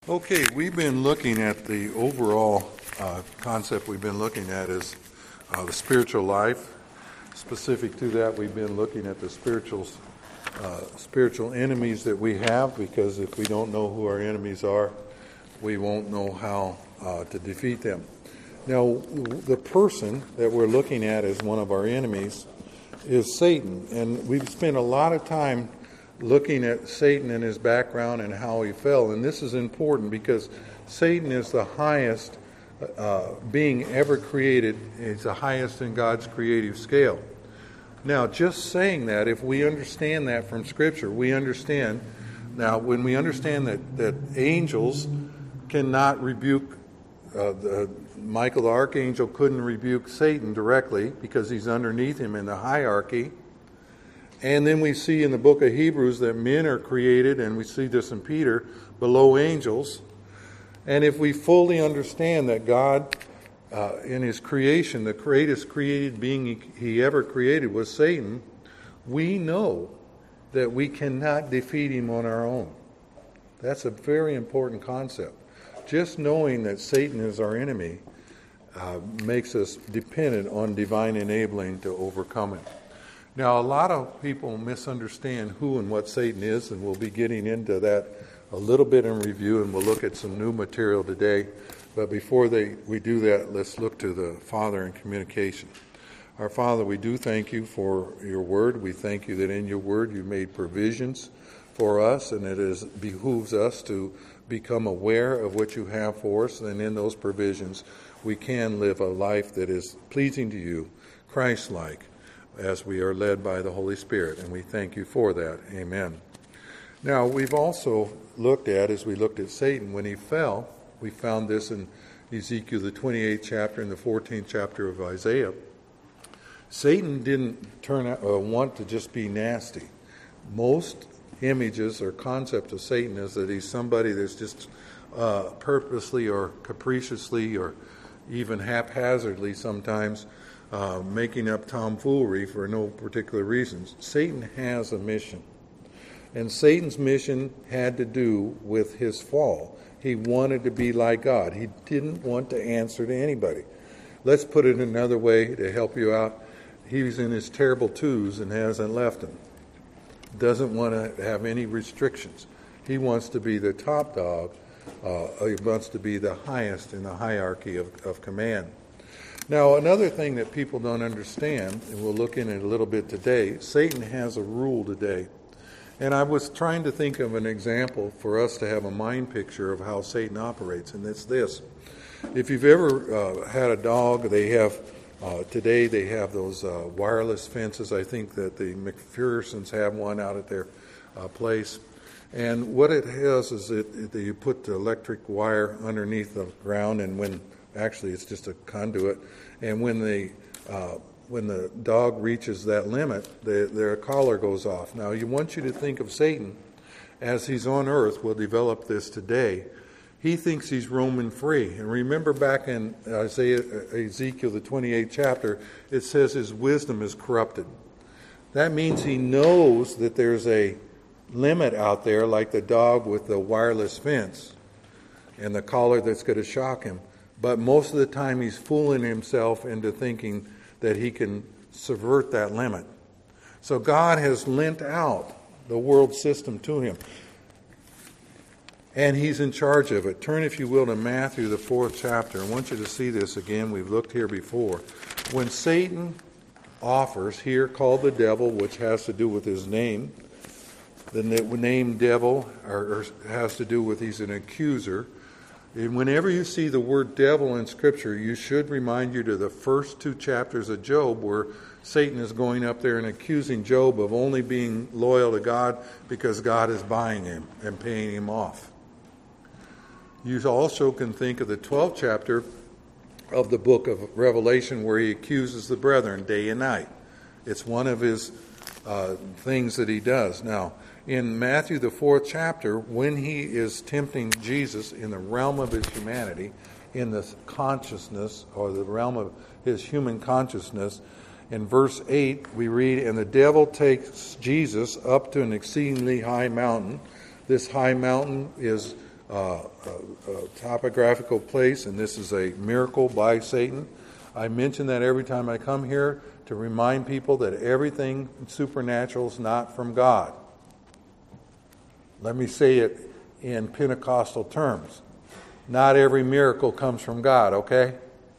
Okay, we've been looking at the overall concept we've been looking at is the spiritual life. Specific to that, we've been looking at the spiritual enemies that we have, because if we don't know who our enemies are, we won't know how to defeat them. Now, the person that we're looking at as one of our enemies is Satan, and we've spent a lot of time looking at Satan and his background and how he fell. And this is important because Satan is the highest being ever created. He's the highest in God's creative scale. Now, just saying that, if we understand that from Scripture, we understand. Now, when we understand that angels cannot rebuke, Michael the archangel couldn't rebuke Satan directly because he's underneath him in the hierarchy. And then we see in the book of Hebrews that men are created, and we see this in Peter, below angels. And if we fully understand that God, in his creation, the greatest created being he ever created was Satan, we know that we cannot defeat him on our own. That's a very important concept. Just knowing that Satan is our enemy makes us dependent on divine enabling to overcome it. Now, a lot of people misunderstand who and what Satan is, and we'll be getting into that a little bit in review, and we'll look at some new material today. But before we do that, let's look to the Father in communication. Our Father, we do thank you for your word. We thank you that in your word you made provisions for us, and it behooves us to become aware of what you have for us, and in those provisions we can live a life that is pleasing to you, Christ-like, as we are led by the Holy Spirit, and we thank you for that. Amen. Now, we've also looked at, as we looked at Satan, when he fell, we found this in Ezekiel, the 28th chapter and the 14th chapter of Isaiah. Satan didn't want to just be nasty. Most images or concept of Satan is that he's somebody that's just purposely or capriciously or even haphazardly sometimes making up tomfoolery for no particular reasons. Satan has a mission. And Satan's mission had to do with his fall. He wanted to be like God. He didn't want to answer to anybody. Let's put it another way to help you out. He's in his terrible twos and hasn't left them. Doesn't want to have any restrictions. He wants to be the top dog. He wants to be the highest in the hierarchy of command. Now, another thing that people don't understand, and we'll look in it a little bit today, Satan has a rule today. And I was trying to think of an example for us to have a mind picture of how Satan operates, and it's this. If you've ever had a dog, today they have those wireless fences. I think that the McPhersons have one out at their place. And what it has is that you put the electric wire underneath the ground, and actually it's just a conduit, and when the dog reaches that limit, their collar goes off. Now, you want you to think of Satan as he's on earth. We'll develop this today. He thinks he's roaming free. And remember back in Ezekiel, the 28th chapter, it says his wisdom is corrupted. That means he knows that there's a limit out there, like the dog with the wireless fence and the collar that's going to shock him. But most of the time he's fooling himself into thinking that he can subvert that limit. So God has lent out the world system to him. And he's in charge of it. Turn, if you will, to Matthew, the 4th chapter. I want you to see this again. We've looked here before. When Satan offers, here called the devil, which has to do with his name, the name devil has to do with he's an accuser. And whenever you see the word devil in Scripture, you should remind you to the first 2 chapters of Job, where Satan is going up there and accusing Job of only being loyal to God because God is buying him and paying him off. You also can think of the 12th chapter of the book of Revelation, where he accuses the brethren day and night. It's one of his things that he does. Now, in Matthew, the 4th chapter, when he is tempting Jesus in the realm of his humanity, in the consciousness, or the realm of his human consciousness, in verse 8, we read, "And the devil takes Jesus up to an exceedingly high mountain." This high mountain is topographical place, and this is a miracle by Satan. I mention that every time I come here to remind people that everything supernatural is not from God. Let me say it in Pentecostal terms. Not every miracle comes from God, okay?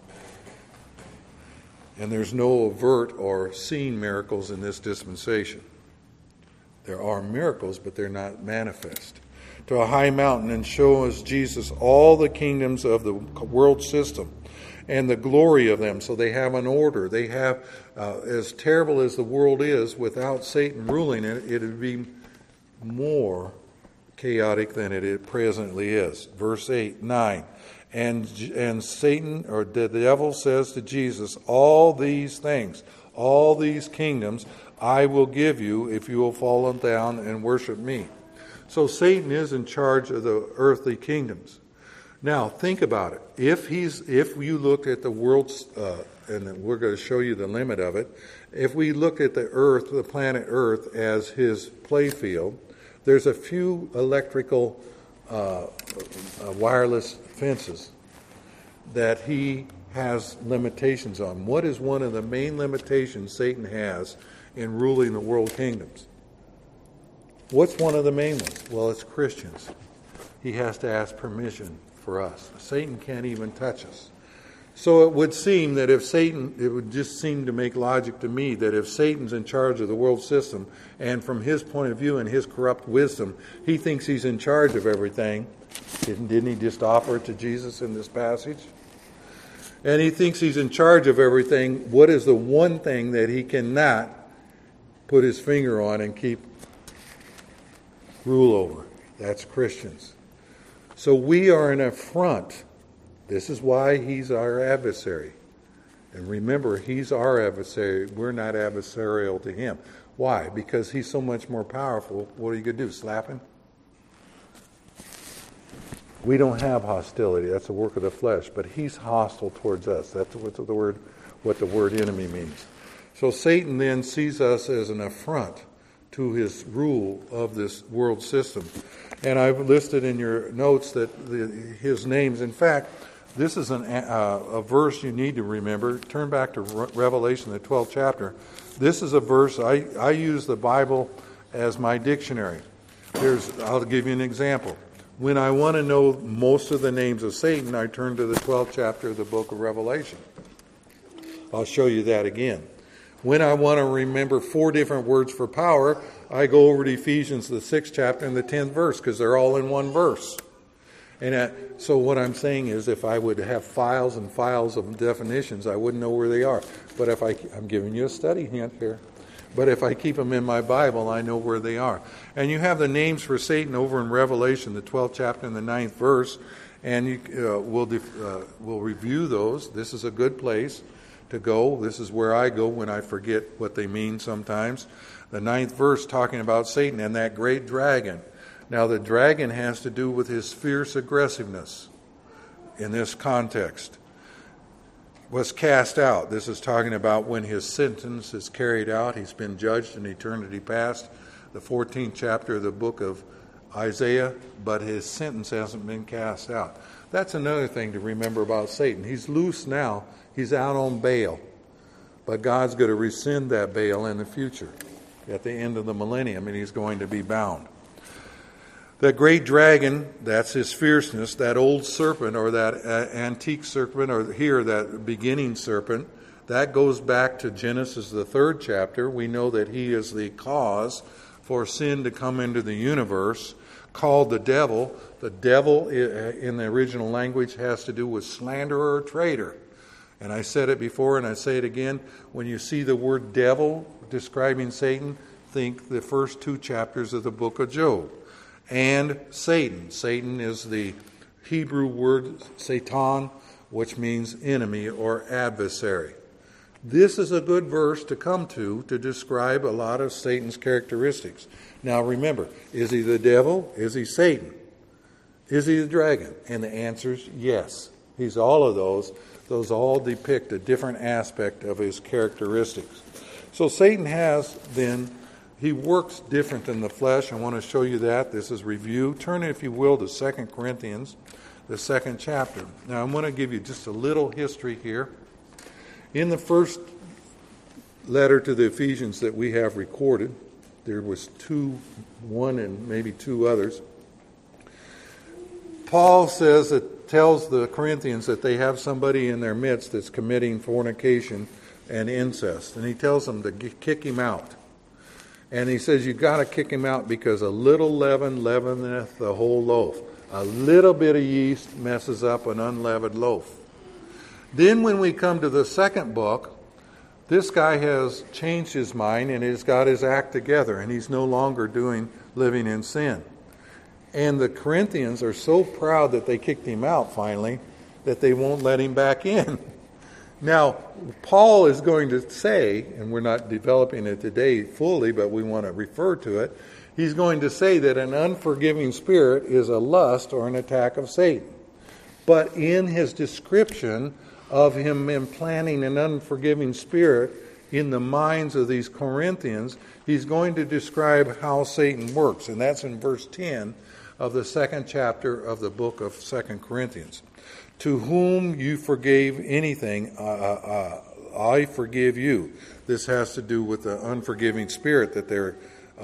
And there's no overt or seen miracles in this dispensation. There are miracles, but they're not manifest. To a high mountain and show us Jesus all the kingdoms of the world system and the glory of them. So they have an order. They have, as terrible as the world is, without Satan ruling it, it would be more chaotic than it presently is. Verse 8, 9. And Satan, or the devil, says to Jesus, all these things, all these kingdoms, I will give you if you will fall down and worship me. So Satan is in charge of the earthly kingdoms. Now, think about it. If you looked at the world's, and we're going to show you the limit of it, if we look at the earth, the planet Earth, as his playfield, there's a few electrical wireless fences that he has limitations on. What is one of the main limitations Satan has in ruling the world kingdoms? What's one of the main ones? Well, it's Christians. He has to ask permission for us. Satan can't even touch us. So it would seem that it would just seem to make logic to me that if Satan's in charge of the world system, and from his point of view and his corrupt wisdom, he thinks he's in charge of everything. Didn't he just offer it to Jesus in this passage? And he thinks he's in charge of everything. What is the one thing that he cannot put his finger on and keep rule over? That's Christians. So we are an affront. This is why he's our adversary. And remember, he's our adversary. We're not adversarial to him. Why? Because he's so much more powerful. What are you going to do, slap him? We don't have hostility. That's a work of the flesh. But he's hostile towards us. That's what the word enemy means. So Satan then sees us as an affront to his rule of this world system. And I've listed in your notes that his names. In fact, this is a verse you need to remember. Turn back to Revelation, the 12th chapter. This is a verse, I use the Bible as my dictionary. I'll give you an example. When I want to know most of the names of Satan, I turn to the 12th chapter of the book of Revelation. I'll show you that again. When I want to remember 4 different words for power, I go over to Ephesians, the 6th chapter and the 10th verse, because they're all in one verse. And so what I'm saying is, if I would have files and files of definitions, I wouldn't know where they are. But if I'm giving you a study hint here. But if I keep them in my Bible, I know where they are. And you have the names for Satan over in Revelation, the 12th chapter and the 9th verse. And we'll review those. This is a good place to go. This is where I go when I forget what they mean sometimes. The 9th verse talking about Satan and that great dragon. Now the dragon has to do with his fierce aggressiveness in this context. Was cast out. This is talking about when his sentence is carried out. He's been judged in eternity past. The 14th chapter of the book of Isaiah, but his sentence hasn't been cast out. That's another thing to remember about Satan. He's loose now. He's out on bail. But God's going to rescind that bail in the future at the end of the millennium, and he's going to be bound. That great dragon, that's his fierceness, that old serpent or that antique serpent, or here that beginning serpent, that goes back to Genesis, the 3rd chapter. We know that he is the cause for sin to come into the universe, called the devil. The devil in the original language has to do with slanderer or traitor. And I said it before and I say it again. When you see the word devil describing Satan, think the first 2 chapters of the book of Job. And Satan. Satan is the Hebrew word Satan, which means enemy or adversary. This is a good verse to come to describe a lot of Satan's characteristics. Now remember, is he the devil? Is he Satan? Is he the dragon? And the answer is yes. He's all of those. Those all depict a different aspect of his characteristics. So Satan has then he works different than the flesh. I want to show you that. This is review. Turn, if you will, to 2 Corinthians, the 2nd chapter. Now, I'm going to give you just a little history here. In the first letter to the Ephesians that we have recorded, there was one and maybe two others. Paul tells the Corinthians that they have somebody in their midst that's committing fornication and incest. And he tells them to kick him out. And he says, you've got to kick him out because a little leaven leaveneth the whole loaf. A little bit of yeast messes up an unleavened loaf. Then when we come to the second book, this guy has changed his mind and he's got his act together, and he's no longer living in sin. And the Corinthians are so proud that they kicked him out finally that they won't let him back in. Now, Paul is going to say, and we're not developing it today fully, but we want to refer to it, he's going to say that an unforgiving spirit is a lust or an attack of Satan. But in his description of him implanting an unforgiving spirit in the minds of these Corinthians, he's going to describe how Satan works. And that's in verse 10 of the 2nd chapter of the book of 2 Corinthians. To whom you forgave anything, I forgive you. This has to do with the unforgiving spirit that they're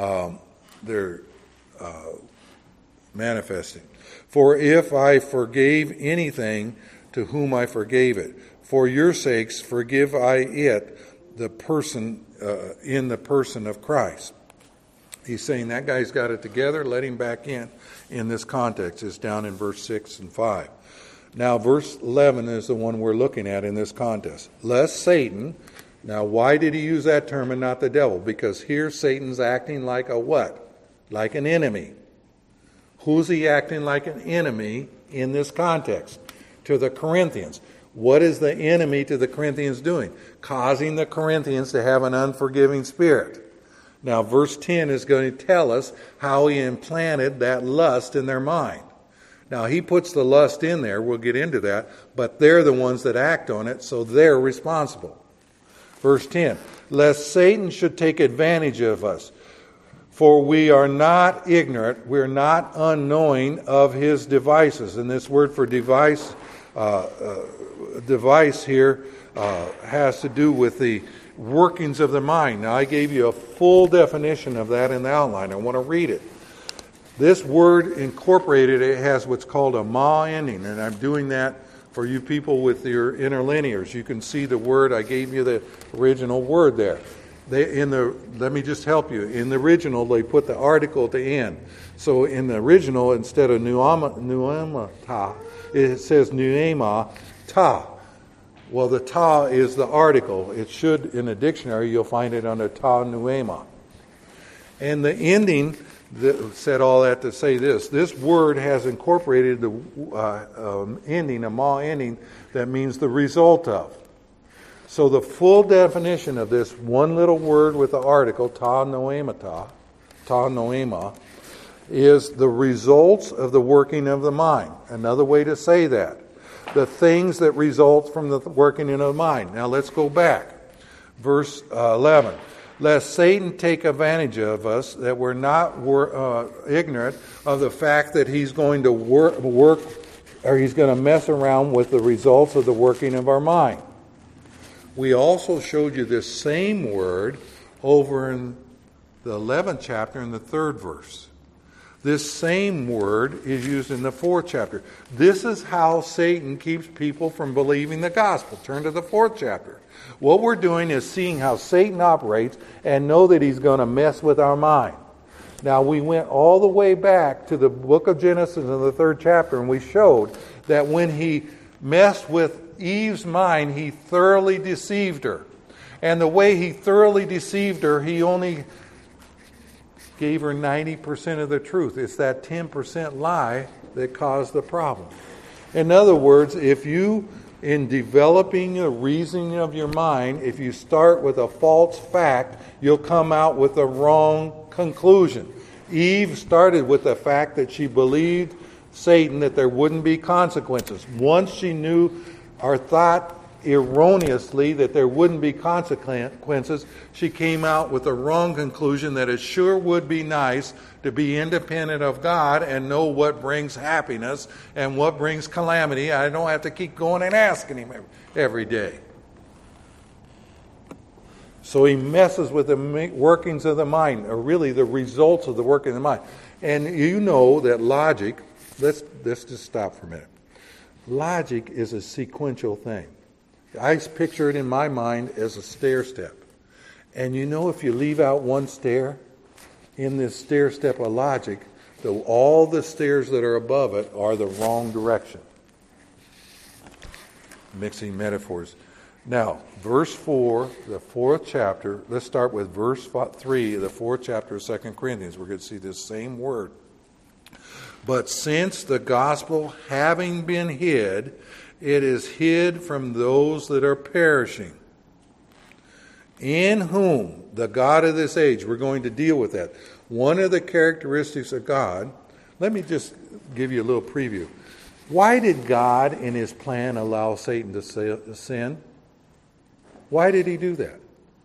manifesting. For if I forgave anything, to whom I forgave it, for your sakes forgive I it, the person in the person of Christ. He's saying that guy's got it together. Let him back in this context. It's down in verse 6 and 5. Now, verse 11 is the one we're looking at in this context. Lest Satan, now why did he use that term and not the devil? Because here Satan's acting like a what? Like an enemy. Who's he acting like an enemy in this context? To the Corinthians. What is the enemy to the Corinthians doing? Causing the Corinthians to have an unforgiving spirit. Now, verse 10 is going to tell us how he implanted that lust in their mind. Now, he puts the lust in there. We'll get into that. But they're the ones that act on it, so they're responsible. Verse 10, lest Satan should take advantage of us. For we are not ignorant, we're not unknowing of his devices. And this word for device here has to do with the workings of the mind. Now, I gave you a full definition of that in the outline. I want to read it. This word incorporated, it has what's called a ma ending, and I'm doing that for you people with your interlinears. You can see the word, I gave you the original word there. Let me just help you. In the original, they put the article at the end. So in the original, instead of nuema ta, it says nuema ta. Well, the ta is the article. It should, in a dictionary, you'll find it under ta nuema. And the ending said all that to say this. This word has incorporated the ending, a ma ending, that means the result of. So the full definition of this one little word with the article, ta noema, is the results of the working of the mind. Another way to say that. The things that result from the working in the mind. Now let's go back. Verse 11. Lest Satan take advantage of us, that we're not ignorant of the fact that he's going to work, or he's going to mess around with the results of the working of our mind. We also showed you this same word over in the 11th chapter in the 3rd verse. This same word is used in the 4th chapter. This is how Satan keeps people from believing the gospel. Turn to the 4th chapter. What we're doing is seeing how Satan operates and know that he's going to mess with our mind. Now, we went all the way back to the book of Genesis in the 3rd chapter, and we showed that when he messed with Eve's mind, he thoroughly deceived her. And the way he thoroughly deceived her, he only gave her 90% of the truth. It's that 10% lie that caused the problem. In other words, if you, in developing the reasoning of your mind, if you start with a false fact, you'll come out with the wrong conclusion. Eve started with the fact that she believed Satan that there wouldn't be consequences. Once she knew or thought erroneously that there wouldn't be consequences. She came out with the wrong conclusion that it sure would be nice to be independent of God and know what brings happiness and what brings calamity. I don't have to keep going and asking Him every day. So he messes with the workings of the mind, or really the results of the working of the mind. And you know that logic, let's just stop for a minute. Logic is a sequential thing. I picture it in my mind as a stair step. And you know, if you leave out one stair in this stair step of logic, all the stairs that are above it are the wrong direction. Mixing metaphors. Now, verse 4, the 4th chapter, let's start with verse 3 of the 4th chapter of 2 Corinthians. We're going to see this same word. But since the gospel having been hid, it is hid from those that are perishing, in whom the God of this age, we're going to deal with that. One of the characteristics of God, let me just give you a little preview. Why did God in His plan allow Satan to sin? Why did He do that?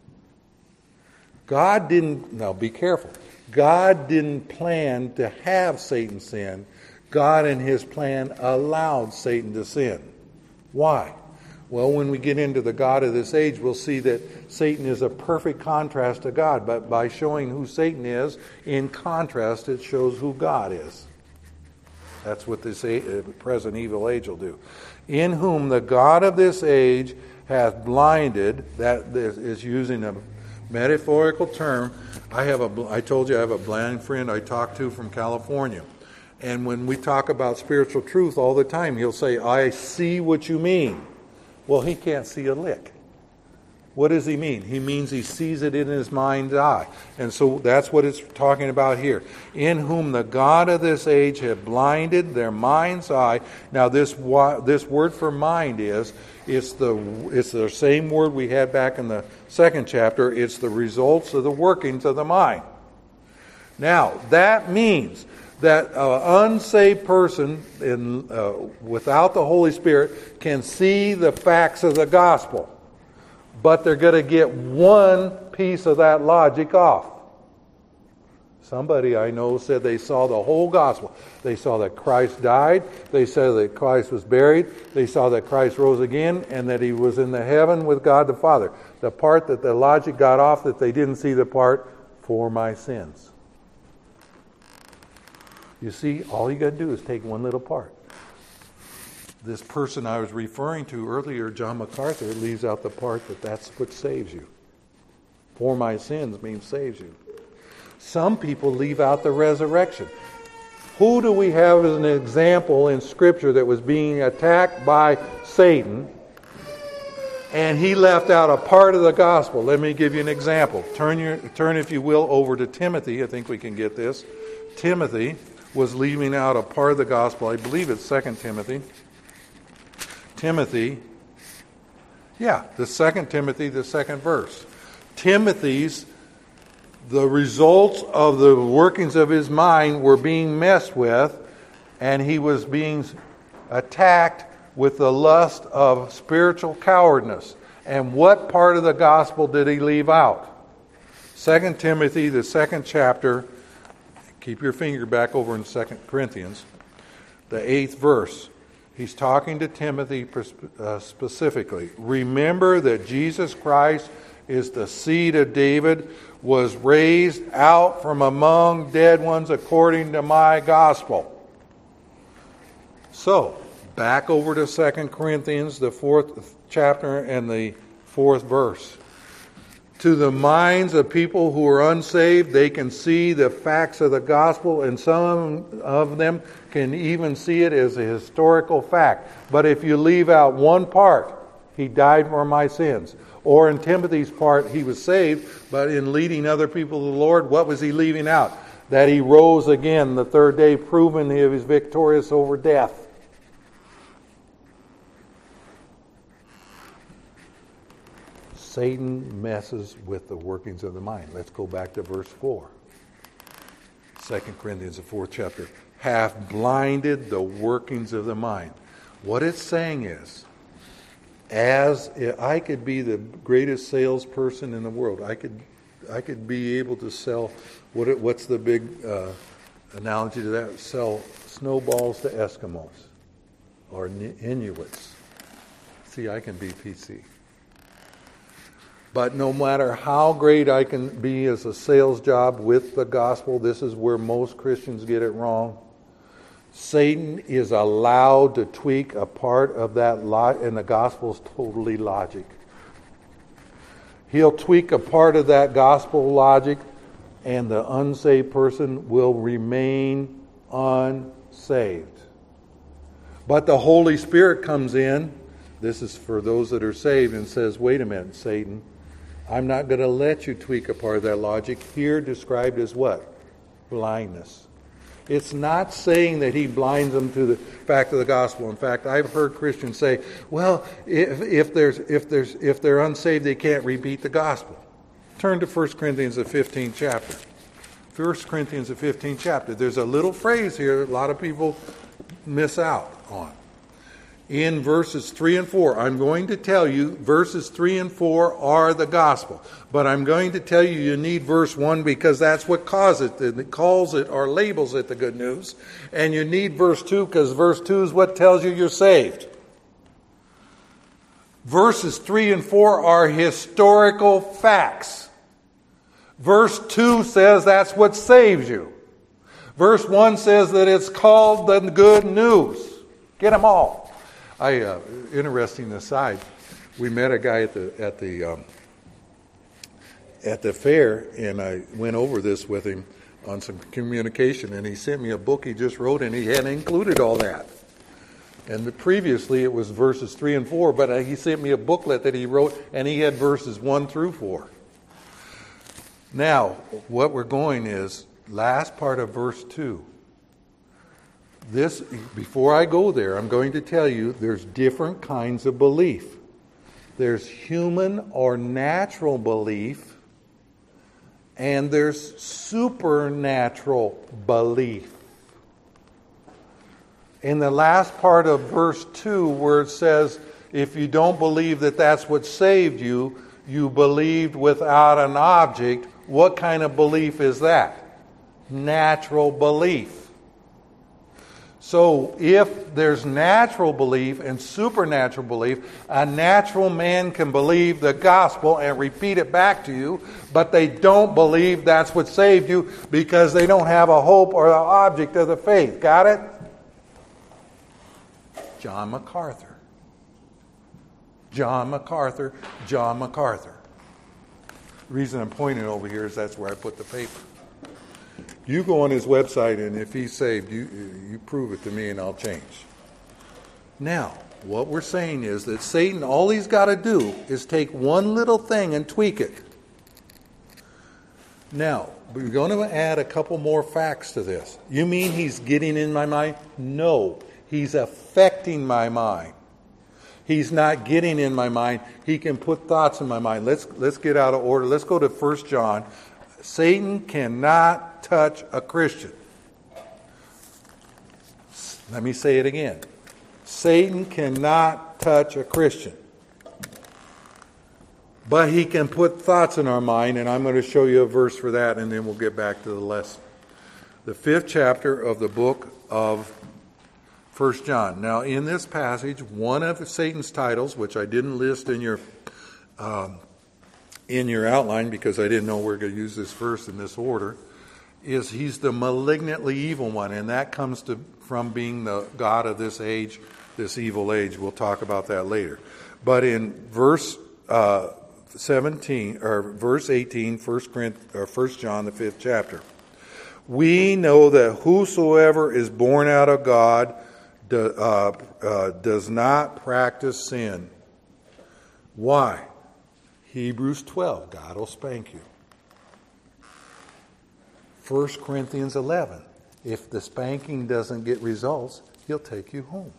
God didn't, now be careful. God didn't plan to have Satan sin. God in His plan allowed Satan to sin. Why? Well, when we get into the God of this age, we'll see that Satan is a perfect contrast to God. But by showing who Satan is, in contrast, it shows who God is. That's what this present evil age will do. In whom the God of this age hath blinded, that is using a metaphorical term. I told you I have a blind friend I talk to from California. And when we talk about spiritual truth all the time, he'll say, I see what you mean. Well, he can't see a lick. What does he mean? He means he sees it in his mind's eye. And so that's what it's talking about here. In whom the God of this age hath blinded their mind's eye. Now this word for mind it's the same word we had back in the 2nd chapter. It's the results of the workings of the mind. Now, that means that an unsaved person without the Holy Spirit can see the facts of the gospel. But they're going to get one piece of that logic off. Somebody I know said they saw the whole gospel. They saw that Christ died. They said that Christ was buried. They saw that Christ rose again and that He was in the heaven with God the Father. The part that the logic got off, that they didn't see the part, for my sins. You see, all you got to do is take one little part. This person I was referring to earlier, John MacArthur, leaves out the part that's what saves you. For my sins means saves you. Some people leave out the resurrection. Who do we have as an example in Scripture that was being attacked by Satan, and he left out a part of the gospel? Let me give you an example. Turn, if you will, over to Timothy. I think we can get this. Timothy was leaving out a part of the gospel. I believe it's 2 Timothy. The 2 Timothy, the 2nd verse. The results of the workings of his mind were being messed with, and he was being attacked with the lust of spiritual cowardness. And what part of the gospel did he leave out? 2 Timothy, the 2nd chapter. Keep your finger back over in 2 Corinthians, the 8th verse. He's talking to Timothy specifically. Remember that Jesus Christ is the seed of David, was raised out from among dead ones according to my gospel. So, back over to 2 Corinthians, the 4th chapter and the 4th verse. To the minds of people who are unsaved, they can see the facts of the gospel, and some of them can even see it as a historical fact. But if you leave out one part, He died for my sins. Or in Timothy's part, he was saved, but in leading other people to the Lord, what was he leaving out? That he rose again the 3rd day, proving he was victorious over death. Satan messes with the workings of the mind. Let's go back to verse 4. 2 Corinthians, the 4th chapter. Hath blinded the workings of the mind. What it's saying is, as I could be the greatest salesperson in the world. I could be able to sell, what's the big analogy to that? Sell snowballs to Eskimos or Inuits. See, I can be PC. But no matter how great I can be as a sales job with the gospel, this is where most Christians get it wrong. Satan is allowed to tweak a part of that, and the gospel is totally logic. He'll tweak a part of that gospel logic, and the unsaved person will remain unsaved. But the Holy Spirit comes in, this is for those that are saved, and says, wait a minute, Satan, I'm not going to let you tweak a part of that logic. Here described as what? Blindness. It's not saying that he blinds them to the fact of the gospel. In fact, I've heard Christians say, well, if they're unsaved, they can't repeat the gospel. Turn to 1 Corinthians, the 15th chapter. 1 Corinthians, the 15th chapter. There's a little phrase here that a lot of people miss out on. In verses 3 and 4, I'm going to tell you verses 3 and 4 are the gospel. But I'm going to tell you need verse 1 because that's what calls it or labels it the good news. And you need verse 2 because verse 2 is what tells you you're saved. Verses 3 and 4 are historical facts. Verse 2 says that's what saves you. Verse 1 says that it's called the good news. Get them all. Interesting aside, we met a guy at the fair, and I went over this with him on some communication, and he sent me a book he just wrote, and he hadn't included all that. And previously it was verses 3 and 4, but he sent me a booklet that he wrote, and he had verses 1 through 4. Now, what we're going is, last part of verse 2. This, before I go there, I'm going to tell you there's different kinds of belief. There's human or natural belief, and there's supernatural belief. In the last part of verse 2, where it says, if you don't believe that that's what saved you, you believed without an object, what kind of belief is that? Natural belief. So if there's natural belief and supernatural belief, a natural man can believe the gospel and repeat it back to you, but they don't believe that's what saved you because they don't have a hope or the object of the faith. Got it? John MacArthur. John MacArthur. John MacArthur. The reason I'm pointing over here is that's where I put the paper. You go on his website, and if he's saved, you prove it to me, and I'll change. Now, what we're saying is that Satan, all he's got to do is take one little thing and tweak it. Now, we're going to add a couple more facts to this. You mean he's getting in my mind? No, he's affecting my mind. He's not getting in my mind. He can put thoughts in my mind. Let's get out of order. Let's go to 1 John. Satan cannot touch a Christian. Let me say it again. Satan cannot touch a Christian. But he can put thoughts in our mind, and I'm going to show you a verse for that, and then we'll get back to the lesson. The 5th chapter of the book of 1 John. Now, in this passage, one of Satan's titles, which I didn't list in your outline because I didn't know we were going to use this verse in this order, is he's the malignantly evil one, and that comes from being the God of this age, this evil age. We'll talk about that later. But in verse 17 or verse 18, 1 John, the 5th chapter, we know that whosoever is born out of God does not practice sin. Why? Hebrews 12, God will spank you. 1 Corinthians 11, if the spanking doesn't get results, he'll take you home.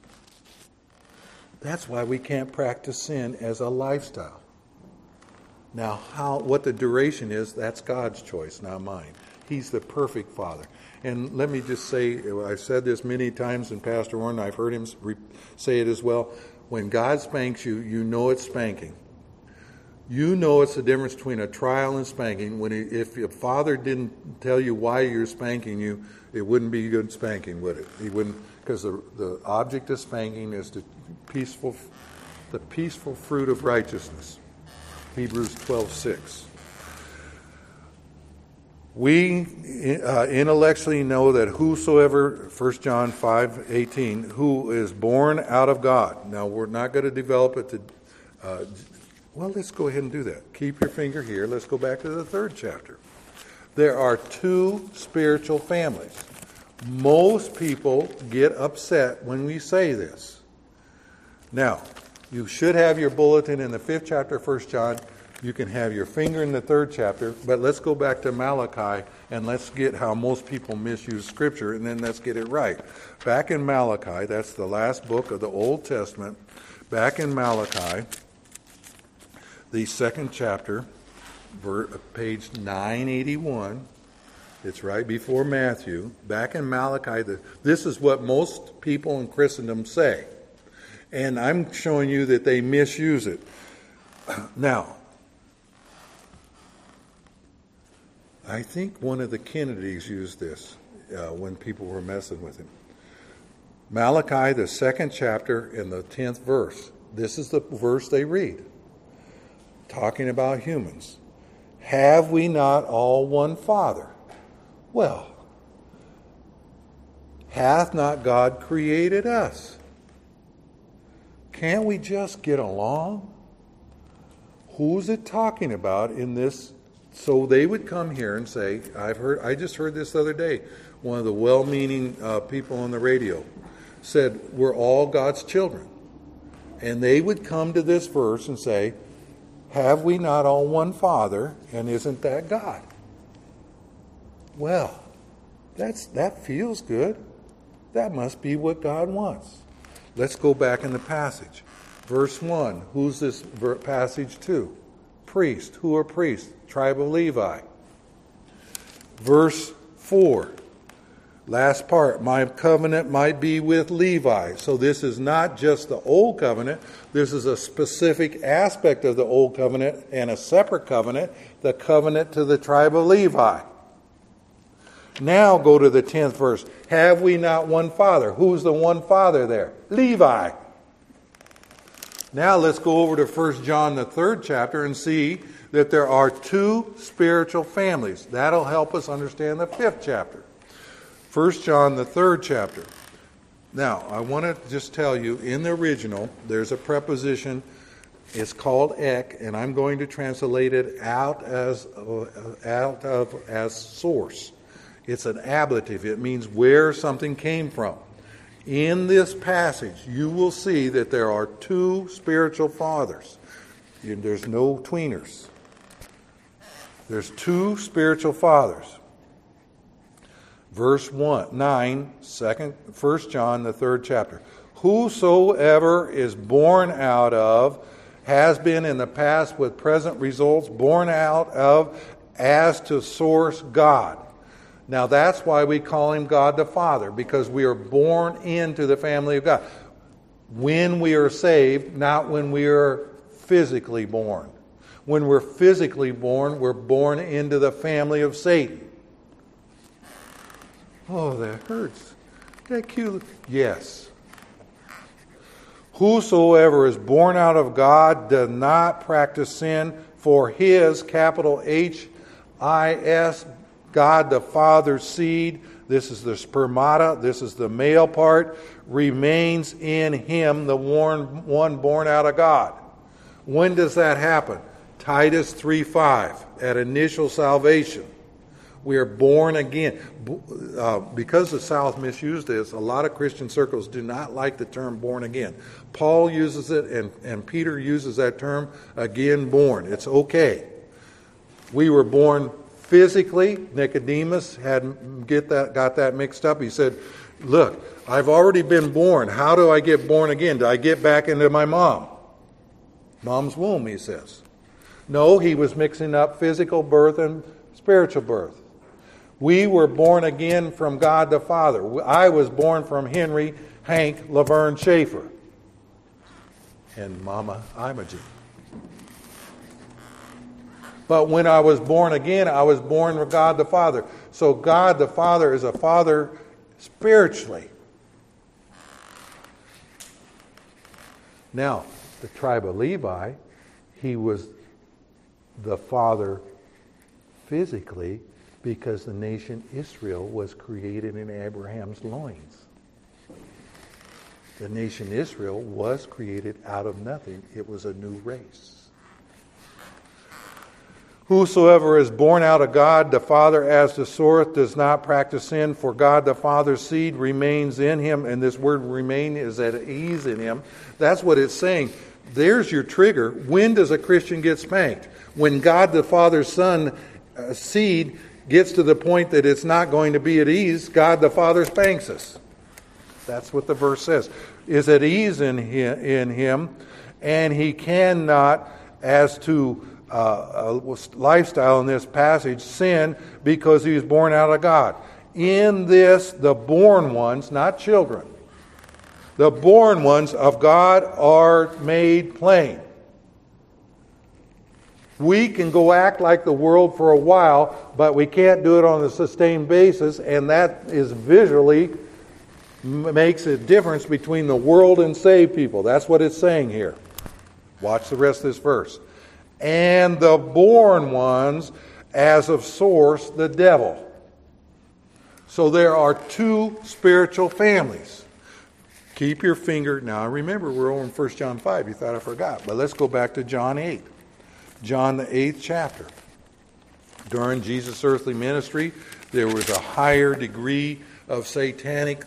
That's why we can't practice sin as a lifestyle. Now, what the duration is, that's God's choice, not mine. He's the perfect Father. And let me just say, I've said this many times, and Pastor Warren, I've heard him say it as well. when God spanks you, you know it's spanking. You know it's the difference between a trial and spanking. If your father didn't tell you why you're spanking you, it wouldn't be good spanking, would it? He wouldn't, because the object of spanking is the peaceful fruit of righteousness. Hebrews 12:6. We intellectually know that whosoever, 1 John 5:18, who is born out of God. Now, we're not going to develop it to... well, let's go ahead and do that. Keep your finger here. Let's go back to the 3rd chapter. There are 2 spiritual families. Most people get upset when we say this. Now, you should have your bulletin in the 5th chapter of 1 John. You can have your finger in the 3rd chapter, but let's go back to Malachi and let's get how most people misuse Scripture, and then let's get it right. Back in Malachi, that's the last book of the Old Testament. Back in Malachi, the 2nd chapter, page 981. It's right before Matthew. Back in Malachi, this is what most people in Christendom say. And I'm showing you that they misuse it. Now, I think one of the Kennedys used this when people were messing with him. Malachi, the 2nd chapter, in the 10th verse. This is the verse they read, talking about humans. Have we not all one Father? Well, hath not God created us? Can't we just get along? Who's it talking about in this? So they would come here and say, I just heard this the other day, one of the well-meaning people on the radio said, we're all God's children. And they would come to this verse and say, have we not all one Father, and isn't that God? Well, that feels good. That must be what God wants. Let's go back in the passage. Verse 1, who's this passage to? Priest. Who are priests? Tribe of Levi. Verse 4, last part, my covenant might be with Levi. So this is not just the old covenant. This is a specific aspect of the old covenant and a separate covenant, the covenant to the tribe of Levi. Now go to the 10th verse. Have we not one Father? Who's the one Father there? Levi. Now let's go over to 1 John, the 3rd chapter, and see that there are 2 spiritual families. That'll help us understand the 5th chapter. 1 John, the 3rd chapter. Now, I want to just tell you, in the original, there's a preposition. It's called ek, and I'm going to translate it out of as source. It's an ablative. It means where something came from. In this passage, you will see that there are 2 spiritual fathers. There's no tweeners. There's 2 spiritual fathers. Verse 1, 1 John, the 3rd chapter. Whosoever is born out of, has been in the past with present results, born out of, as to source, God. Now that's why we call him God the Father, because we are born into the family of God. When we are saved, not when we are physically born. When we're physically born, we're born into the family of Satan. Oh, that hurts. That cute. Yes. Whosoever is born out of God does not practice sin, for his, capital H-I-S, God the Father's seed, this is the spermata, this is the male part, remains in him, the one born out of God. When does that happen? Titus 3:5, at initial salvation. We are born again. Because the South misused this, a lot of Christian circles do not like the term born again. Paul uses it, and Peter uses that term, again born. It's okay. We were born physically. Nicodemus got that mixed up. He said, look, I've already been born. How do I get born again? Do I get back into my mom's womb, he says. No, he was mixing up physical birth and spiritual birth. We were born again from God the Father. I was born from Henry Hank Laverne Schaefer. and Mama Imogene. But when I was born again, I was born with God the Father. So God the Father is a Father spiritually. Now, the tribe of Levi, he was the father physically because the nation Israel was created in Abraham's loins. The nation Israel was created out of nothing. It was a new race. Whosoever is born out of God the Father as the source does not practice sin, for God the Father's seed remains in him. And this word remain is at ease in him. That's what it's saying. There's your trigger. When does a Christian get spanked? When God the Father's Son seed gets to the point that it's not going to be at ease, God the Father spanks us. That's what the verse says. Is at ease in him, and he cannot, as to lifestyle in this passage, sin because he was born out of God. In this, the born ones, not children, the born ones of God are made plain. We can go act like the world for a while, but we can't do it on a sustained basis, and that is visually makes a difference between the world and saved people. That's what it's saying here. Watch the rest of this verse. And the born ones as of source, the devil. So there are two spiritual families. Keep your finger. Now remember, we're over in 1 John 5. You thought I forgot. But let's go back to John 8. John the 8th chapter. During Jesus' earthly ministry, there was a higher degree of satanic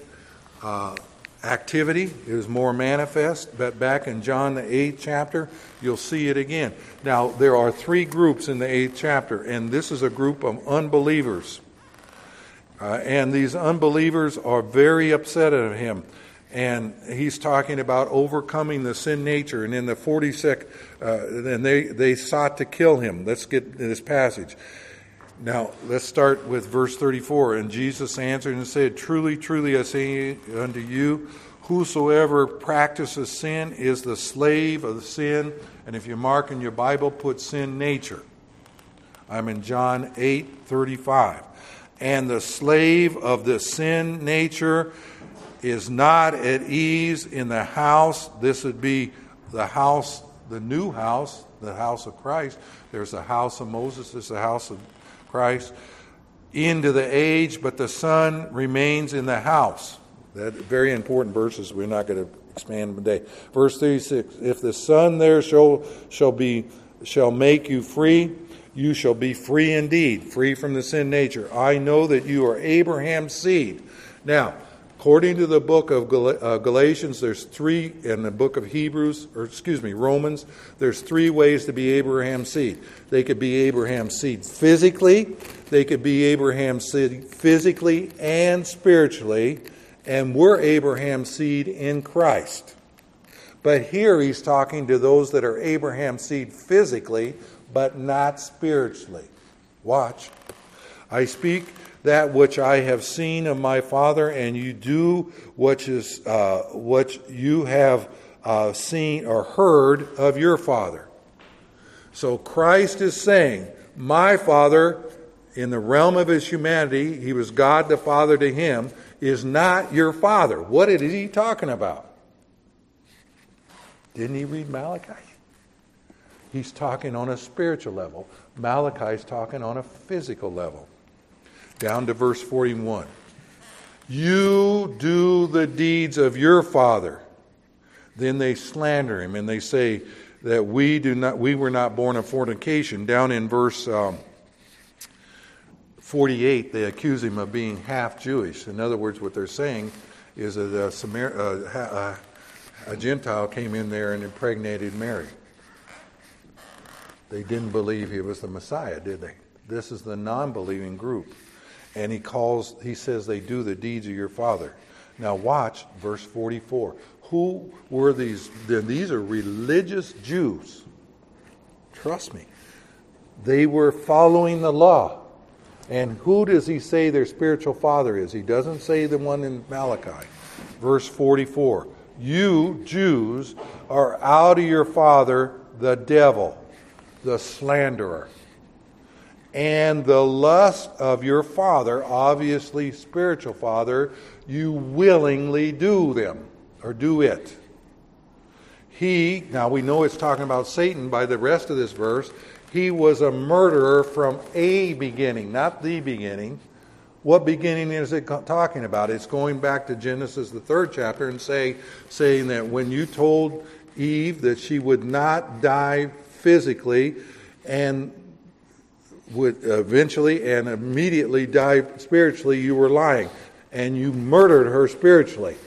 activity. It was more manifest, but back in John the 8th chapter, you'll see it again. Now, there are three groups in the 8th chapter, and this is a group of unbelievers. And these unbelievers are very upset at him. And he's talking about overcoming the sin nature. And in the 42nd, and they sought to kill him. Let's get to this passage. Now, let's start with verse 34. And Jesus answered and said, Truly, truly, I say unto you, whosoever practices sin is the slave of sin. And if you mark in your Bible, put sin nature. I'm in John 8:35. And the slave of the sin nature is not at ease in the house. This would be the house, the new house, the house of Christ. There's the house of Moses, there's the house of Christ. Into the age, but the son remains in the house. That very important verses. We're not going to expand today. Verse 36. If the son there shall make you free, you shall be free indeed, free from the sin nature. I know that you are Abraham's seed. Now, according to the book of Galatians, there's three, in the book of Romans, there's three ways to be Abraham's seed. They could be Abraham's seed physically, they could be Abraham's seed physically and spiritually, and we're Abraham's seed in Christ. But here he's talking to those that are Abraham's seed physically, but not spiritually. Watch. I speak that which I have seen of my Father, and you do what you have seen or heard of your father. So Christ is saying, my Father, in the realm of his humanity, he was God the Father to him, is not your Father. What is he talking about? Didn't he read Malachi? He's talking on a spiritual level. Malachi's talking on a physical level. Down to verse 41. You do the deeds of your father. Then they slander him and they say that we were not born of fornication. Down in verse 48, they accuse him of being half Jewish. In other words, what they're saying is that a Gentile came in there and impregnated Mary. They didn't believe he was the Messiah, did they? This is the non-believing group. And he says they do the deeds of your father. Now watch verse 44. Who were these? These are religious Jews. Trust me. They were following the law. And who does he say their spiritual father is? He doesn't say the one in Malachi. Verse 44. You Jews are out of your father, the devil, the slanderer. And the lust of your father, obviously spiritual father, you willingly do them, or do it. Now we know it's talking about Satan by the rest of this verse. He was a murderer from a beginning, not the beginning. What beginning is it talking about? It's going back to Genesis, the 3rd chapter, and saying that when you told Eve that she would not die physically and would eventually and immediately die spiritually, you were lying. And you murdered her spiritually.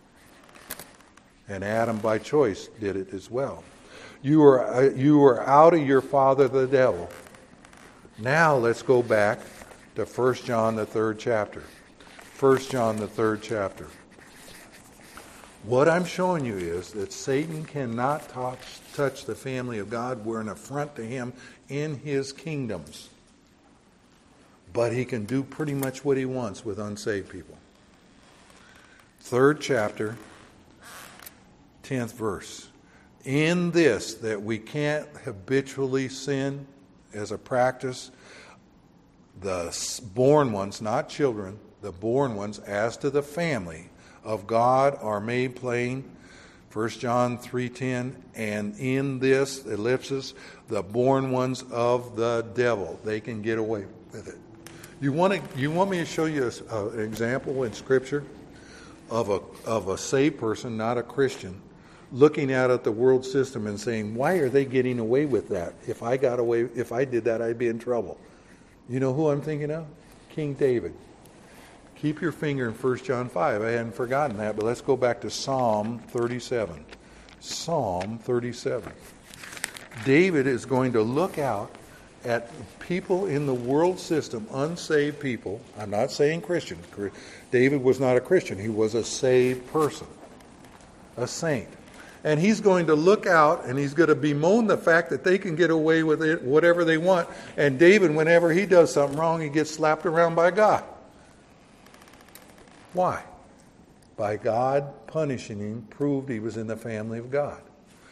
And Adam, by choice, did it as well. You were out of your father, the devil. Now let's go back to 1 John, the 3rd chapter. 1 John, the 3rd chapter. What I'm showing you is that Satan cannot touch the family of God. We're an affront to him in his kingdoms. But he can do pretty much what he wants with unsaved people. 3rd chapter, 10th verse. In this, that we can't habitually sin as a practice, the born ones, not children, the born ones, as to the family of God are made plain. 1 John 3:10, and in this, ellipsis, the born ones of the devil. They can get away with it. You want me to show you an example in Scripture of a saved person, not a Christian, looking out at the world system and saying, why are they getting away with that? If I did that, I'd be in trouble. You know who I'm thinking of? King David. Keep your finger in 1 John 5. I hadn't forgotten that, but let's go back to Psalm 37. Psalm 37. David is going to look out at people in the world system, unsaved people. I'm not saying Christian. David was not a Christian. He was a saved person, a saint. And he's going to look out and he's going to bemoan the fact that they can get away with it, whatever they want. And David, whenever he does something wrong, he gets slapped around by God. Why? By God punishing him, proved he was in the family of God.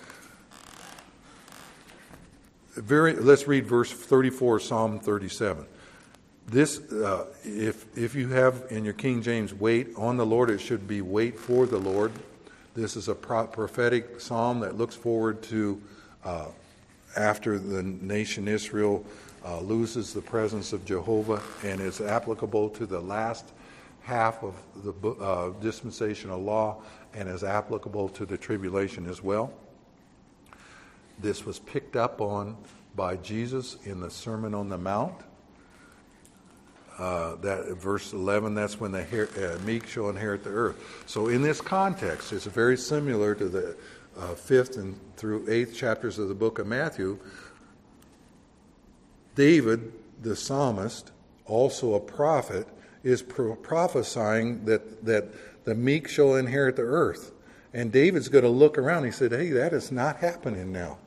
Let's read verse 34, Psalm 37. This, if you have in your King James, wait on the Lord, it should be wait for the Lord. This is a prophetic psalm that looks forward to after the nation Israel loses the presence of Jehovah, and is applicable to the last half of the dispensational law, and is applicable to the tribulation as well. This was picked up on by Jesus in the Sermon on the Mount. That verse 11, that's when the meek shall inherit the earth. So in this context, it's very similar to the 5th and through 8th chapters of the book of Matthew. David, the psalmist, also a prophet, is prophesying that the meek shall inherit the earth. And David's going to look around. He said, hey, that is not happening now.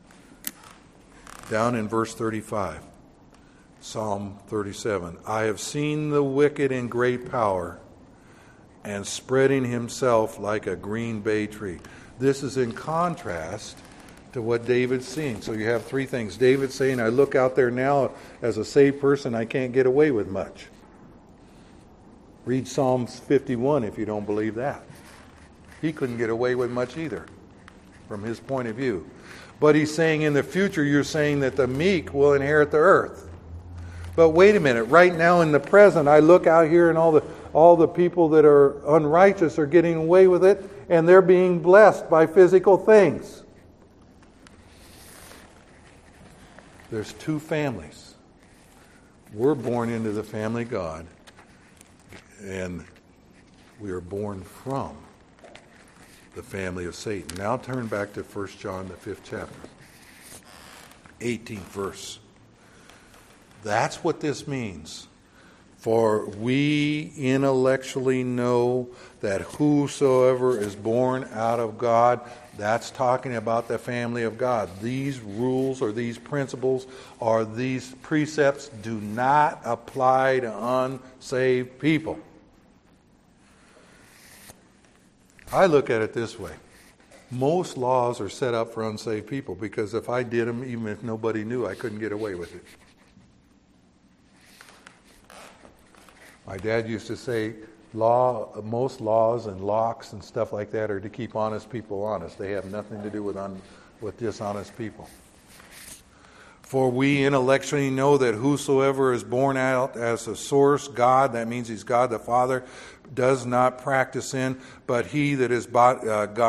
Down in verse 35. Psalm 37, I have seen the wicked in great power and spreading himself like a green bay tree. This is in contrast to what David's seeing. So you have three things. David's saying, I look out there now as a saved person, I can't get away with much. Read Psalms 51 if you don't believe that. He couldn't get away with much either from his point of view. But he's saying in the future, you're saying that the meek will inherit the earth. But wait a minute, right now in the present, I look out here and all the people that are unrighteous are getting away with it, and they're being blessed by physical things. There's two families. We're born into the family of God, and we are born from the family of Satan. Now turn back to 1 John, the 5th chapter, 18th verse. That's what this means. For we intellectually know that whosoever is born out of God, that's talking about the family of God. These rules or these principles or these precepts do not apply to unsaved people. I look at it this way. Most laws are set up for unsaved people because if I did them, even if nobody knew, I couldn't get away with it. My dad used to say, most laws and locks and stuff like that are to keep honest people honest. They have nothing to do with dishonest people. For we intellectually know that whosoever is born out as a source, God, that means he's God the Father, does not practice sin, but he that is born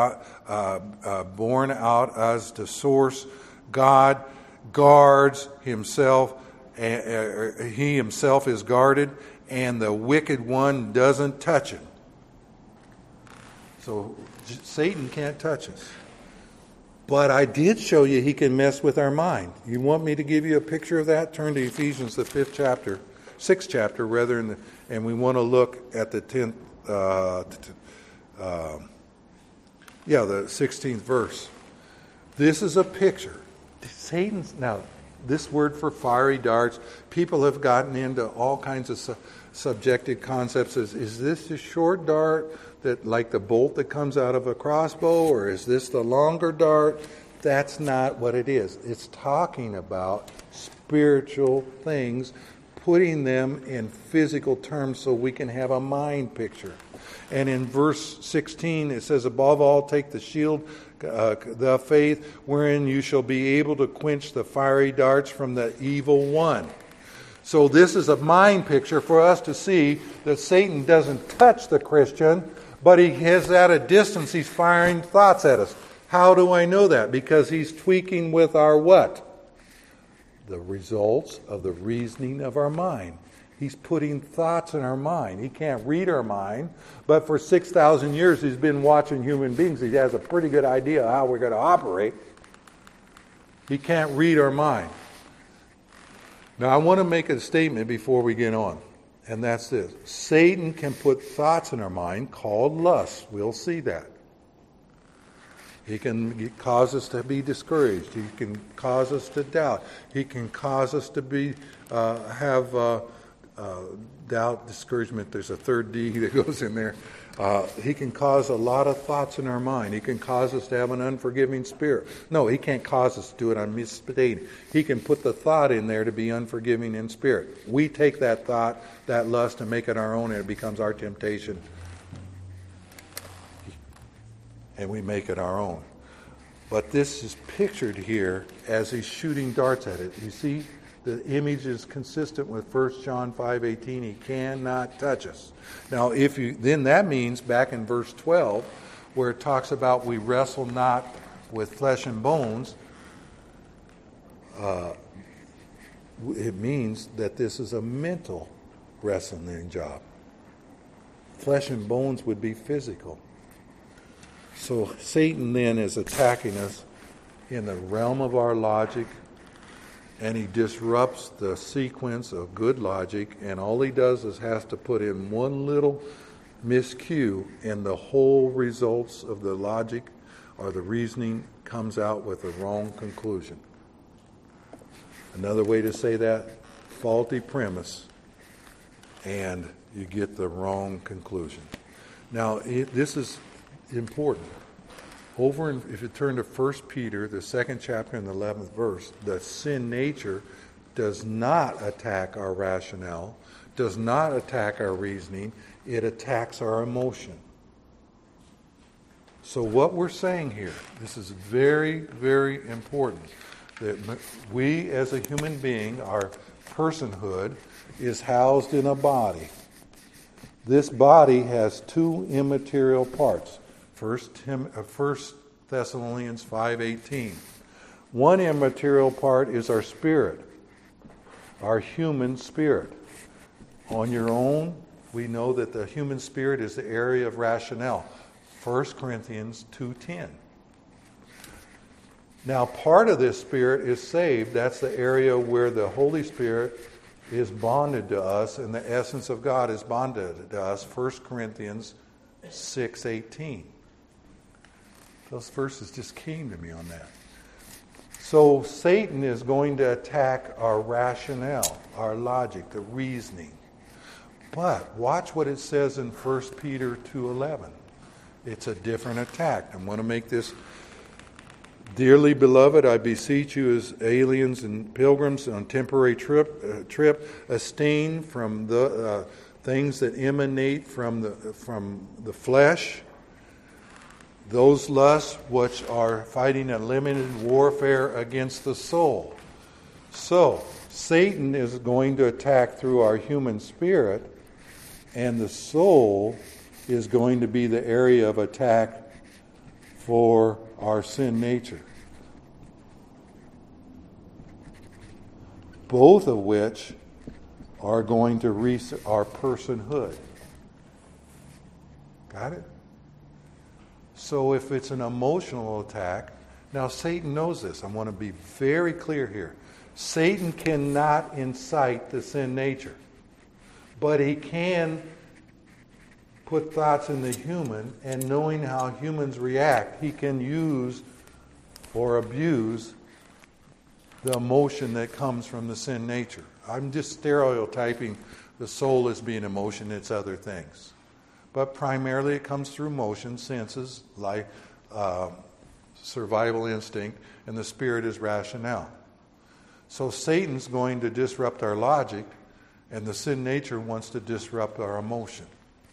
out as the source, God, guards himself. He himself is guarded, and the wicked one doesn't touch him. So Satan can't touch us. But I did show you he can mess with our mind. You want me to give you a picture of that? Turn to Ephesians, the 6th chapter, rather, and we want to look at the 16th verse. This is a picture. Satan's, now, this word for fiery darts, people have gotten into all kinds of subjective concepts. Is this a short dart, that like the bolt that comes out of a crossbow, or is this the longer dart? That's not what it is. It's talking about spiritual things, putting them in physical terms so we can have a mind picture. And in verse 16 it says, above all take the shield, the faith, wherein you shall be able to quench the fiery darts from the evil one. So this is a mind picture for us to see that Satan doesn't touch the Christian, but he is at a distance. He's firing thoughts at us. How do I know that? Because he's tweaking with our what? The results of the reasoning of our mind. He's putting thoughts in our mind. He can't read our mind, but for 6,000 years he's been watching human beings. He has a pretty good idea how we're going to operate. He can't read our mind. Now I want to make a statement before we get on. And that's this. Satan can put thoughts in our mind called lust. We'll see that. He can cause us to be discouraged. He can cause us to doubt. He can cause us to have doubt, discouragement. There's a third D that goes in there. He can cause a lot of thoughts in our mind. He can cause us to have an unforgiving spirit. No, he can't cause us to do it. I'm misstating. He can put the thought in there to be unforgiving in spirit. We take that thought, that lust, and make it our own, and it becomes our temptation. And we make it our own. But this is pictured here as he's shooting darts at it. You see, the image is consistent with 1 John 5:18. He cannot touch us. Now, then that means back in verse 12, where it talks about we wrestle not with flesh and bones, it means that this is a mental wrestling job. Flesh and bones would be physical. So Satan then is attacking us in the realm of our logic, and he disrupts the sequence of good logic, and all he does is has to put in one little miscue, and the whole results of the logic or the reasoning comes out with a wrong conclusion. Another way to say that, faulty premise, and you get the wrong conclusion. Now, this is important. If you turn to 1 Peter, the 2nd chapter and the 11th verse, the sin nature does not attack our rationale, does not attack our reasoning, it attacks our emotion. So what we're saying here, this is very, very important, that we as a human being, our personhood, is housed in a body. This body has two immaterial parts. 1 Thessalonians 5:18. One immaterial part is our spirit, our human spirit. On your own, we know that the human spirit is the area of rationale. 1 Corinthians 2:10. Now, part of this spirit is saved. That's the area where the Holy Spirit is bonded to us, and the essence of God is bonded to us. 1 Corinthians 6:18. Those verses just came to me on that. So Satan is going to attack our rationale, our logic, the reasoning. But watch what it says in 1 Peter 2:11. It's a different attack. I want to make this, dearly beloved, I beseech you as aliens and pilgrims on temporary trip, abstain from the things that emanate from the flesh, those lusts which are fighting a limited warfare against the soul. So, Satan is going to attack through our human spirit, and the soul is going to be the area of attack for our sin nature. Both of which are going to reach our personhood. Got it? So if it's an emotional attack, now Satan knows this. I want to be very clear here. Satan cannot incite the sin nature, but he can put thoughts in the human, and knowing how humans react, he can use or abuse the emotion that comes from the sin nature. I'm just stereotyping the soul as being emotion, it's other things. But primarily it comes through motion, senses, like survival instinct, and the spirit is rationale. So Satan's going to disrupt our logic, and the sin nature wants to disrupt our emotion.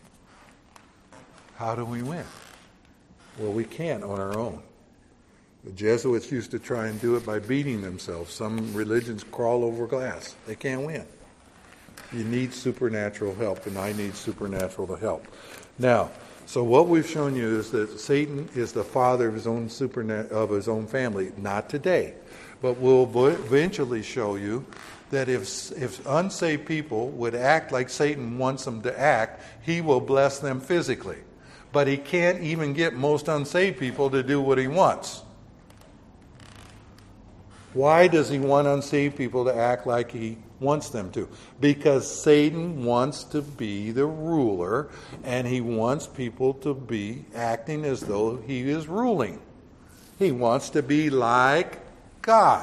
How do we win? Well, we can't on our own. The Jesuits used to try and do it by beating themselves. Some religions crawl over glass. They can't win. You need supernatural help, and I need supernatural help. Now, so what we've shown you is that Satan is the father of his own family. Not today, but we'll eventually show you that if unsaved people would act like Satan wants them to act, he will bless them physically. But he can't even get most unsaved people to do what he wants. Why does he want unsaved people to act like he wants them to? Because Satan wants to be the ruler, and he wants people to be acting as though he is ruling. He wants to be like God.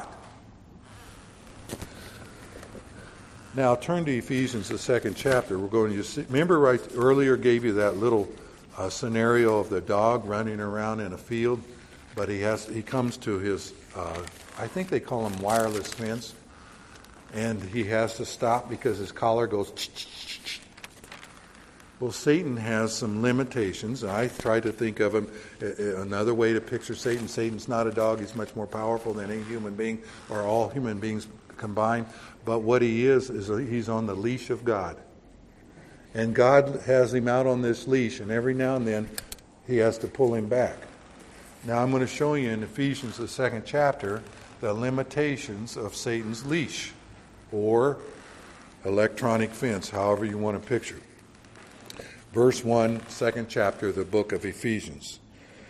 Now turn to Ephesians, the 2nd chapter. We're going to see, remember right earlier gave you that little scenario of the dog running around in a field, but he comes to his I think they call him wireless fence, and he has to stop because his collar goes ch-ch-ch-ch. Well, Satan has some limitations. I try to think of him another way to picture Satan. Satan's not a dog. He's much more powerful than any human being or all human beings combined. But what he is he's on the leash of God. And God has him out on this leash, and every now and then he has to pull him back. Now I'm going to show you in Ephesians, the 2nd chapter, the limitations of Satan's leash, or electronic fence, however you want to picture. Verse 1, 2nd chapter of the book of Ephesians.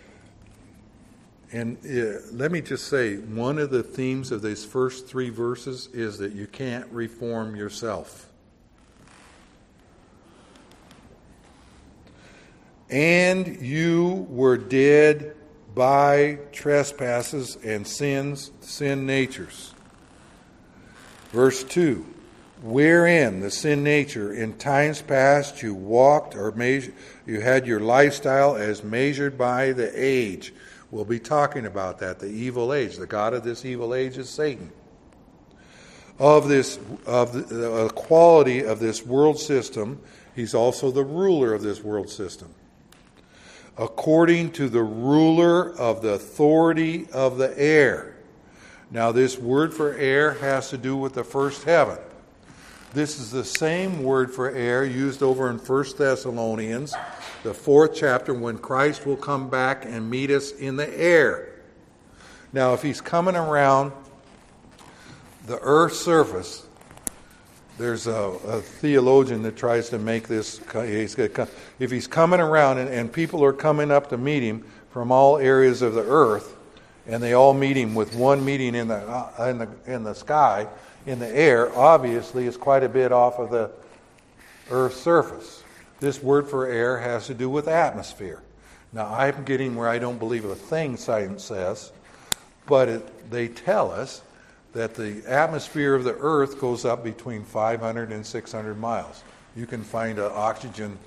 And let me just say, one of the themes of these first 3 verses is that you can't reform yourself. And you were dead by trespasses and sin natures. Verse 2, wherein the sin nature in times past you walked or you had your lifestyle as measured by the age. We'll be talking about that, the evil age. The god of this evil age is Satan. Of the quality of this world system, he's also the ruler of this world system. According to the ruler of the authority of the air. Now this word for air has to do with the first heaven. This is the same word for air used over in 1 Thessalonians, the 4th chapter, when Christ will come back and meet us in the air. Now if he's coming around the earth's surface, there's a theologian that tries to make this, if he's coming around and people are coming up to meet him from all areas of the earth, and they all meet him with one meeting in the sky, in the air, obviously it's quite a bit off of the earth's surface. This word for air has to do with atmosphere. Now I'm getting where I don't believe a thing science says, but they tell us that the atmosphere of the earth goes up between 500 and 600 miles. You can find an oxygen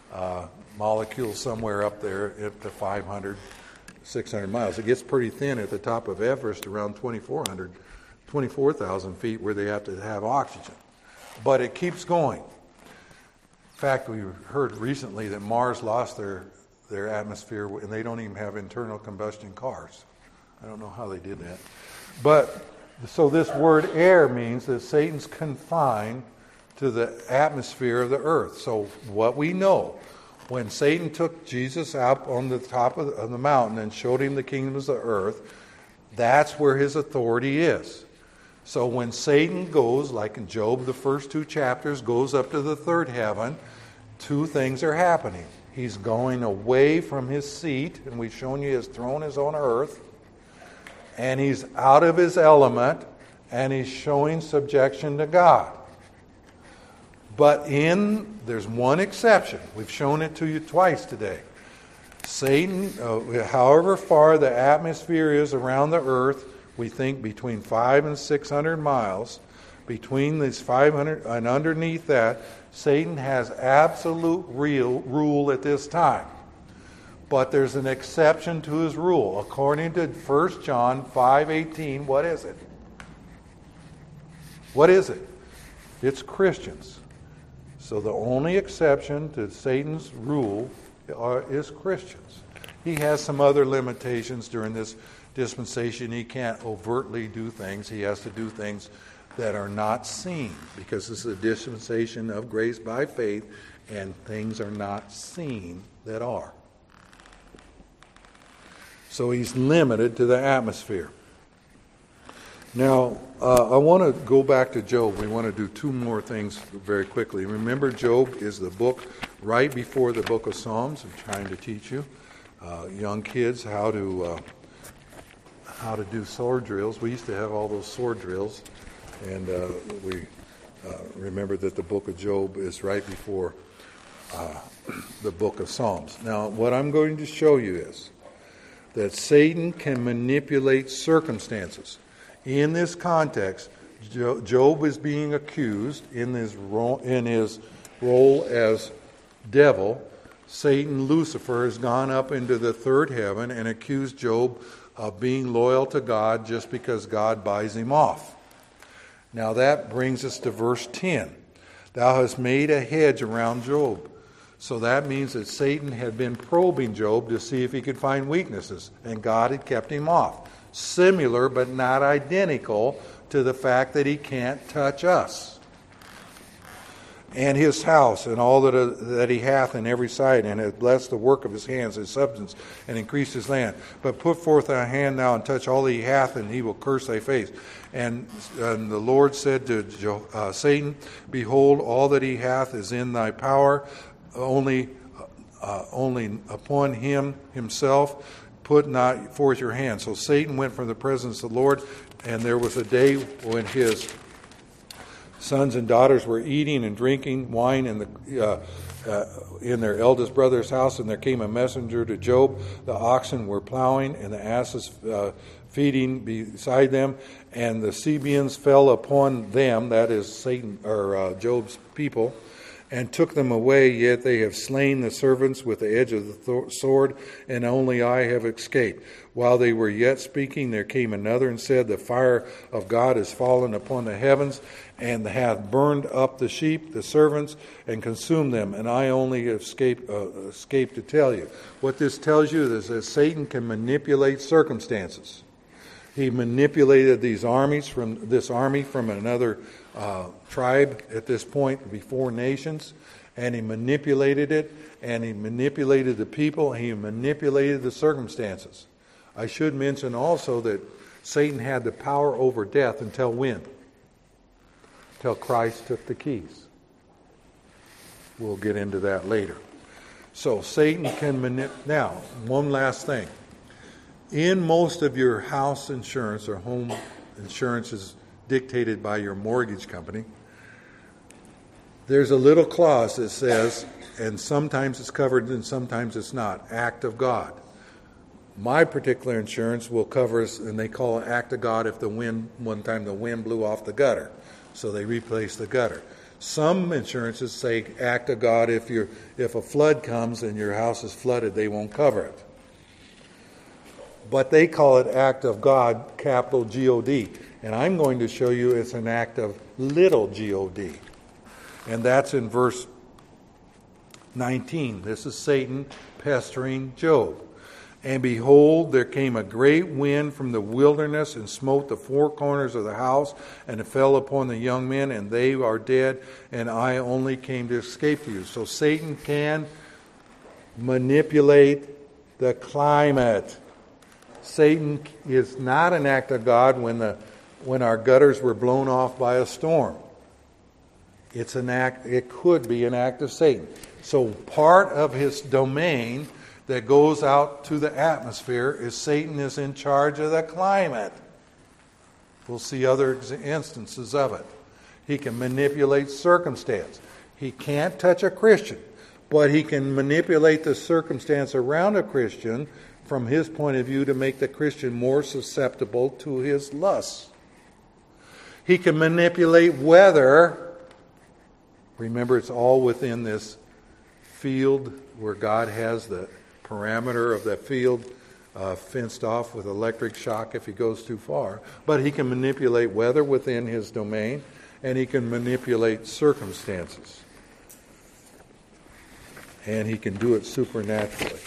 molecules somewhere up there up to 500, 600 miles. It gets pretty thin at the top of Everest, around 24,000 feet, where they have to have oxygen. But it keeps going. In fact, we heard recently that Mars lost their atmosphere, and they don't even have internal combustion cars. I don't know how they did that. But so this word air means that Satan's confined to the atmosphere of the earth. So what we know, when Satan took Jesus out on the top of the mountain and showed him the kingdoms of the earth, that's where his authority is. So when Satan goes, like in Job, the first 2 chapters, goes up to the third heaven, 2 things are happening. He's going away from his seat, and we've shown you his throne is on earth, and he's out of his element, and he's showing subjection to God. But there's one exception. We've shown it to you twice today. Satan, however far the atmosphere is around the earth, we think between 500 and 600 miles, between these 500 and underneath that, Satan has absolute rule at this time. But there's an exception to his rule. According to 1 John 5:18, what is it? What is it? It's Christians. So the only exception to Satan's rule is Christians. He has some other limitations during this dispensation. He can't overtly do things. He has to do things that are not seen, because this is a dispensation of grace by faith, and things are not seen that are. So he's limited to the atmosphere. Now, I want to go back to Job. We want to do 2 more things very quickly. Remember, Job is the book right before the book of Psalms. I'm trying to teach you, young kids, how to do sword drills. We used to have all those sword drills, and we remember that the book of Job is right before the book of Psalms. Now, what I'm going to show you is that Satan can manipulate circumstances. In this context, Job is being accused in his role as devil. Satan, Lucifer, has gone up into the third heaven and accused Job of being loyal to God just because God buys him off. Now that brings us to verse 10. Thou hast made a hedge around Job. So that means that Satan had been probing Job to see if he could find weaknesses, and God had kept him off. Similar but not identical to the fact that he can't touch us. And his house and all that he hath in every side, and hath blessed the work of his hands, his substance, and increased his land. But put forth thy hand now and touch all that he hath, and he will curse thy face. And the Lord said to Satan, Behold, all that he hath is in thy power, only upon him himself put not forth your hand. So Satan went from the presence of the Lord, and there was a day when his sons and daughters were eating and drinking wine in their eldest brother's house, and there came a messenger to Job. The oxen were plowing, and the asses feeding beside them, and the Sabeans fell upon them, that is Satan or Job's people, and took them away. Yet they have slain the servants with the edge of the sword, and only I have escaped. While they were yet speaking, there came another and said, The fire of God is fallen upon the heavens, and hath burned up the sheep, the servants, and consumed them. And I only have escaped to tell you. What this tells you is that Satan can manipulate circumstances. He manipulated this army from another tribe at this point before nations, and he manipulated it, and he manipulated the people, and he manipulated the circumstances. I should mention also that Satan had the power over death until when? Until Christ took the keys. We'll get into that later. So Satan can manipulate. Now, one last thing. In most of your house insurance or home insurance is dictated by your mortgage company, there's a little clause that says, and sometimes it's covered and sometimes it's not, act of God. My particular insurance will cover us, and they call it act of God if one time the wind blew off the gutter. So they replaced the gutter. Some insurances say act of God, if a flood comes and your house is flooded, they won't cover it. But they call it act of God, capital G-O-D. And I'm going to show you it's an act of little G-O-D. And that's in verse 19. This is Satan pestering Job. And behold, there came a great wind from the wilderness and smote the four corners of the house, and it fell upon the young men, and they are dead, and I only came to escape you. So Satan can manipulate the climate. Satan is not an act of God when our gutters were blown off by a storm. It's an act. It could be an act of Satan. So part of his domain that goes out to the atmosphere is Satan is in charge of the climate. We'll see other instances of it. He can manipulate circumstance. He can't touch a Christian, but he can manipulate the circumstance around a Christian from his point of view to make the Christian more susceptible to his lusts. He can manipulate weather. Remember, it's all within this field where God has the parameter of that field fenced off with electric shock if he goes too far. But he can manipulate weather within his domain, and he can manipulate circumstances. And he can do it supernaturally.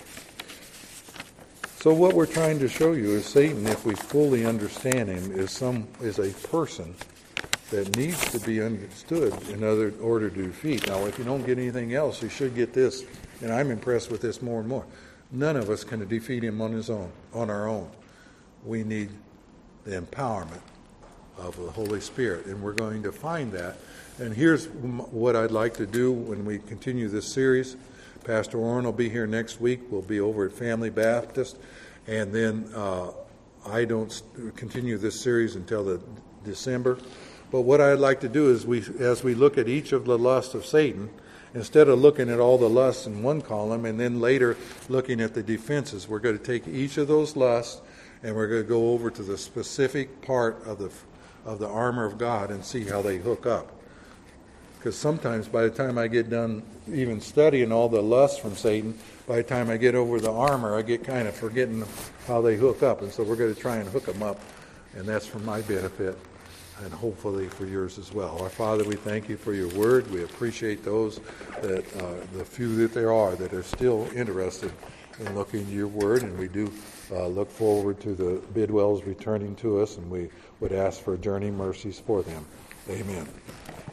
So what we're trying to show you is Satan, if we fully understand him, is a person that needs to be understood in order to defeat. Now, if you don't get anything else, you should get this, and I'm impressed with this more and more. None of us can defeat him on our own. We need the empowerment of the Holy Spirit, and we're going to find that. And here's what I'd like to do when we continue this series. Pastor Orrin will be here next week. We'll be over at Family Baptist, and then I don't continue this series until December. But what I'd like to do is, as we look at each of the lusts of Satan, instead of looking at all the lusts in one column and then later looking at the defenses, we're going to take each of those lusts and we're going to go over to the specific part of the armor of God and see how they hook up. Because sometimes by the time I get done even studying all the lusts from Satan, by the time I get over the armor, I get kind of forgetting how they hook up. And so we're going to try and hook them up, and that's for my benefit and hopefully for yours as well. Our Father, we thank you for your word. We appreciate those that, the few that there are that are still interested in looking at your word, and we do look forward to the Bidwells returning to us, and we would ask for journey mercies for them. Amen.